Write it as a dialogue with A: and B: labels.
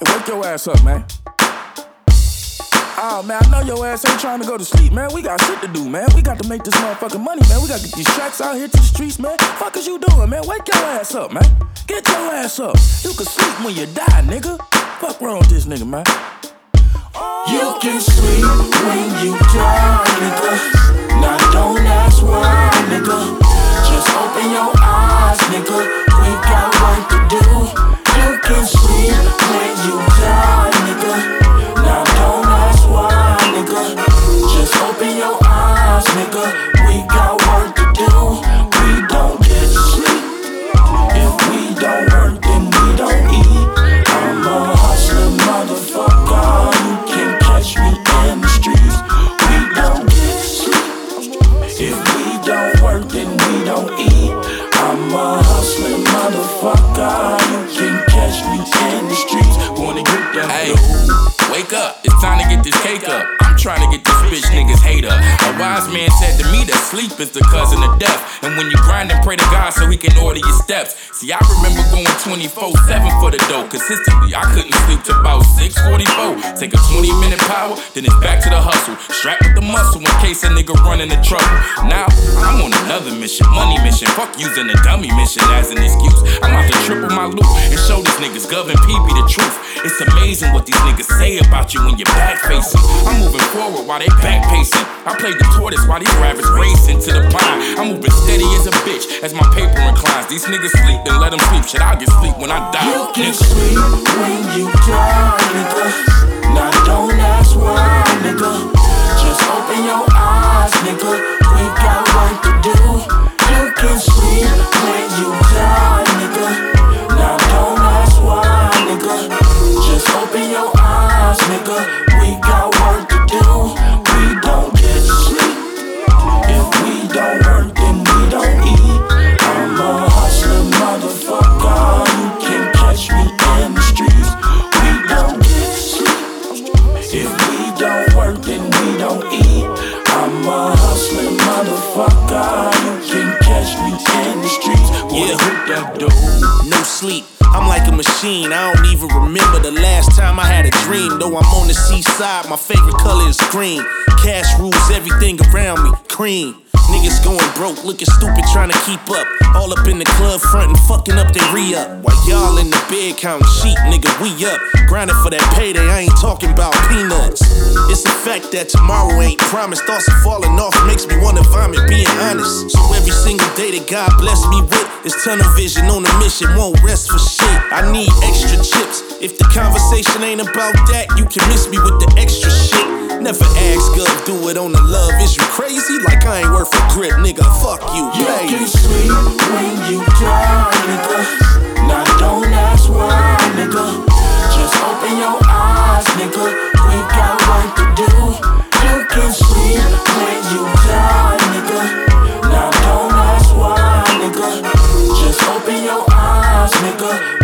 A: Wake your ass up, man. Oh, man, I know your ass ain't trying to go to sleep, man. We got shit to do, man. We got to make this motherfucking money, man. We got to get these tracks out here to the streets, man. Fuck is you doing, man? Wake your ass up, man. Get your ass up. You can sleep when you die, nigga. Fuck wrong with this nigga, man.
B: You can sleep when you die, nigga. Now don't ask why, nigga. Just open your eyes, nigga. We got work to do. You can sleep when you die, nigga. Now don't ask why, nigga. Just open your eyes, nigga. We got work to do. We don't get sleep. If we don't work, then we don't eat. I'm a hustler, motherfucker. You can catch me in the streets. We don't get sleep. If we don't work, then we don't eat. I'm a hustler, motherfucker. You can catch me in the streets. Wanna get that?
C: Hey, wake up, it's time to get this cake up. I'm trying to get this bitch niggas hate up. A wise man said to me that sleep is the cousin of death. And when you grind and pray to God so he can order your steps. See, I remember going 24/7 for the dough. Consistently, I couldn't sleep till about 6:44. Take a 20-minute power, then it's back to the hustle. Strapped with the muscle in case a nigga run into trouble. Now, I'm on another mission, money mission. Fuck using a dummy mission as an excuse. I'm out to triple my loot and show these niggas Gov and P be the truth. It's amazing what these niggas say about you when you're back facing. I'm moving forward while they back pacing. I played the tortoise while these rappers racing to the pine. I'm moving steady as a bitch as my paper inclines. These niggas sleep, then let them sleep. Shit, I'll get sleep when I die.
B: You can sleep when you die, nigga. Now don't ask why, nigga. Just open your eyes, nigga. We got work to do. You can sleep when you die, nigga. Now don't ask why, nigga. Just open your eyes, nigga. We got work to do. We don't get sleep. If we don't work, then we don't eat. I'm a hustler, motherfucker. You can catch me in the streets. We don't get sleep. If we don't work, then we don't eat. I'm a hustler, motherfucker. You can catch me in the streets.
D: Yeah,
B: hit that door.
D: No sleep. I'm like a machine, I don't even remember the last time I had a dream. Though I'm on the seaside, my favorite color is green. Cash rules everything around me, cream. Niggas going broke, looking stupid, trying to keep up. All up in the club front and fucking up their re-up. While y'all in the bed counting sheep, nigga, we up. Grinding for that payday, I ain't talking about peanuts. It's the fact that tomorrow ain't promised. Thoughts of falling off makes me wanna vomit, being honest. So every single day that God bless me with is tunnel vision on a mission, won't rest for shit. I need extra chips. If the conversation ain't about that, you can miss me with the extra shit. Never ask God, do it on the love. Is you crazy? Like I ain't worth a grip, nigga. Fuck you,
B: You
D: baby.
B: can sleep when you die, nigga. Now don't ask why, nigga. Just open your eyes, nigga. We got work to do. You can sleep when you die, nigga. Now don't ask why, nigga. Just open your eyes, nigga.